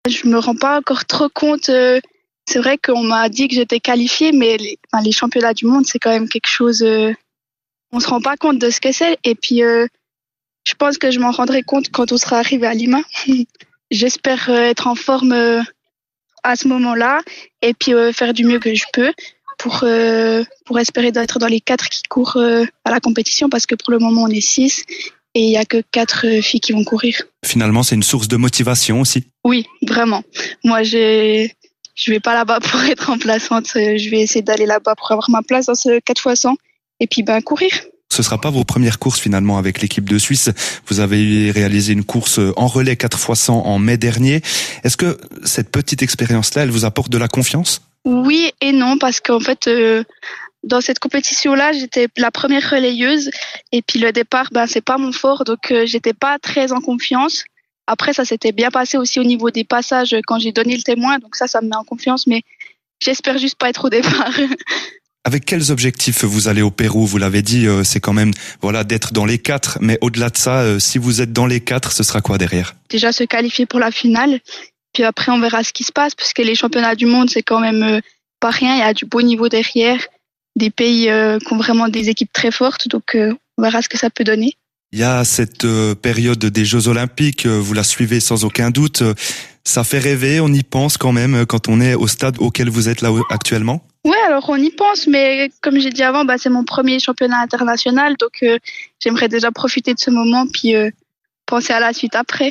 Je me rends pas encore trop compte. C'est vrai qu'on m'a dit que j'étais qualifiée, mais les championnats du monde, c'est quand même quelque chose. On se rend pas compte de ce que c'est. Et puis, je pense que je m'en rendrai compte quand on sera arrivé à Lima. J'espère être en forme à ce moment-là et puis faire du mieux que je peux pour espérer d'être dans les 4 qui courent à la compétition, parce que pour le moment, on est 6 et il y a que 4 filles qui vont courir. Finalement, c'est une source de motivation aussi. Oui, vraiment. Moi, je vais pas là-bas pour être remplaçante. Je vais essayer d'aller là-bas pour avoir ma place dans ce 4x100 et puis courir. Ce sera pas vos premières courses finalement avec l'équipe de Suisse. Vous avez réalisé une course en relais 4x100 en mai dernier. Est-ce que cette petite expérience-là, elle vous apporte de la confiance ? Oui et non, parce qu'en fait, dans cette compétition-là, j'étais la première relayeuse et puis le départ, c'est pas mon fort, donc j'étais pas très en confiance. Après, ça s'était bien passé aussi au niveau des passages quand j'ai donné le témoin, donc ça me met en confiance, mais j'espère juste pas être au départ. Avec quels objectifs vous allez au Pérou ? Vous l'avez dit, c'est quand même d'être dans les 4, mais au-delà de ça, si vous êtes dans les 4, ce sera quoi derrière ? Déjà se qualifier pour la finale, puis après on verra ce qui se passe, parce que les championnats du monde, c'est quand même pas rien, il y a du beau niveau derrière, des pays qui ont vraiment des équipes très fortes, donc on verra ce que ça peut donner. Il y a cette période des Jeux Olympiques, vous la suivez sans aucun doute, ça fait rêver, on y pense quand même quand on est au stade auquel vous êtes là actuellement ? Ouais, alors on y pense, mais comme j'ai dit avant, c'est mon premier championnat international, donc j'aimerais déjà profiter de ce moment puis penser à la suite après.